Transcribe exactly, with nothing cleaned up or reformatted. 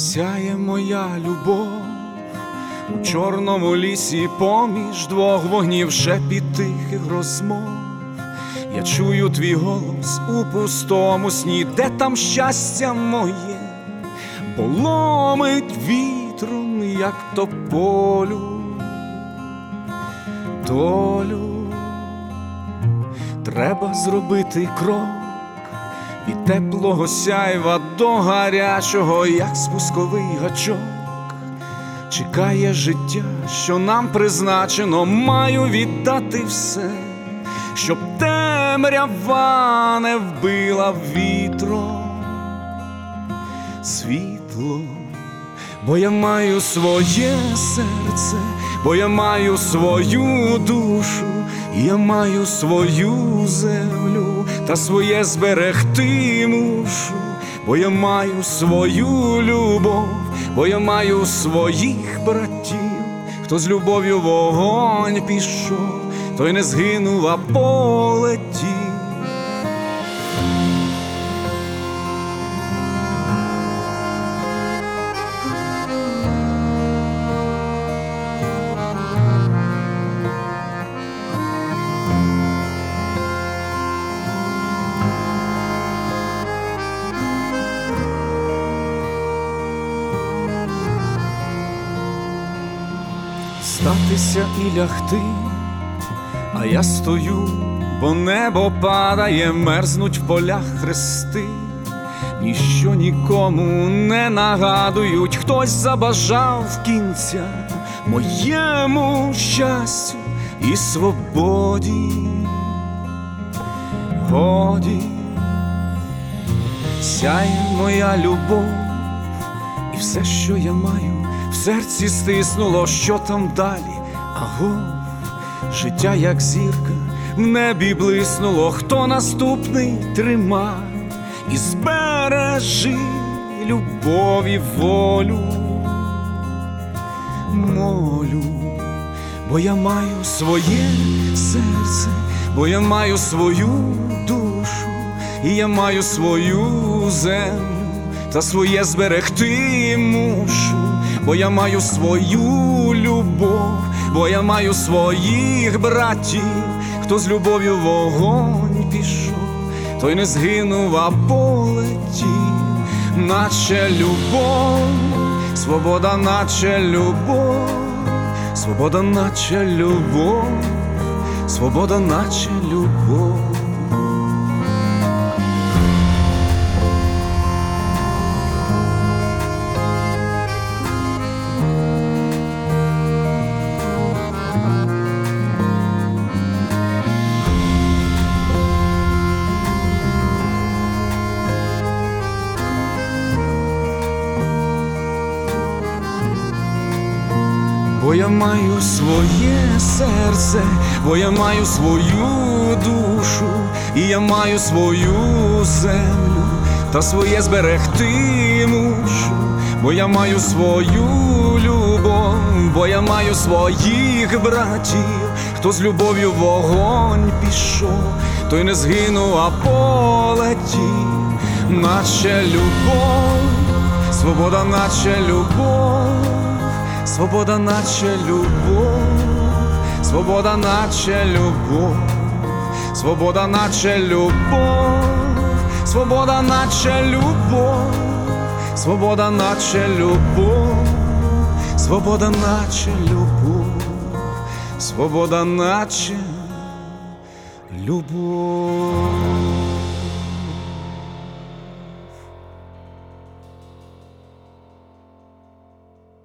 Сяє моя любов у чорному лісі поміж двох вогнів, шепіт тихих розмов. Я чую твій голос у пустому сні, де там щастя моє, бо ломить вітром, як тополю, долю. Треба зробити крок від теплого сяйва до гарячого, як спусковий гачок. Чекає життя, що нам призначено, маю віддати все, щоб темрява не вбила вітром світло. Бо я маю своє серце, бо я маю свою душу, я маю свою землю, та своє зберегти мушу. Бо я маю свою любов, бо я маю своїх братів. Хто з любов'ю в вогонь пішов, той не згинув, а полетів. Статися і лягти, а я стою, бо небо падає, мерзнуть в полях хрести. Ніщо нікому не нагадують, хтось забажав кінця моєму щастю і свободі. Годі, сяє моя любов, і все, що я маю, в серці стиснуло, що там далі. Агов, життя як зірка в небі блиснуло, хто наступний трима і збережи любові волю. Молю, бо я маю своє серце, бо я маю свою душу, і я маю свою землю, та своє зберегти мушу. Бо я маю свою любов, бо я маю своїх братів. Хто з любов'ю в вогонь пішов, той не згинув, а полетів. Наче любов, свобода, наче любов, свобода, наче любов, свобода, наче любов. Бо я маю своє серце, бо я маю свою душу, і я маю свою землю, та своє зберегти мушу. Бо я маю свою любов, бо я маю своїх братів. Хто з любов'ю в вогонь пішов, той не згинув, а полетів. Наче любов, свобода, наче любов, свобода, наче любов, свобода, наче любов, свобода, наче любов, свобода, наче любов, свобода, наче любов, свобода, наче любов, свобода, наче любов.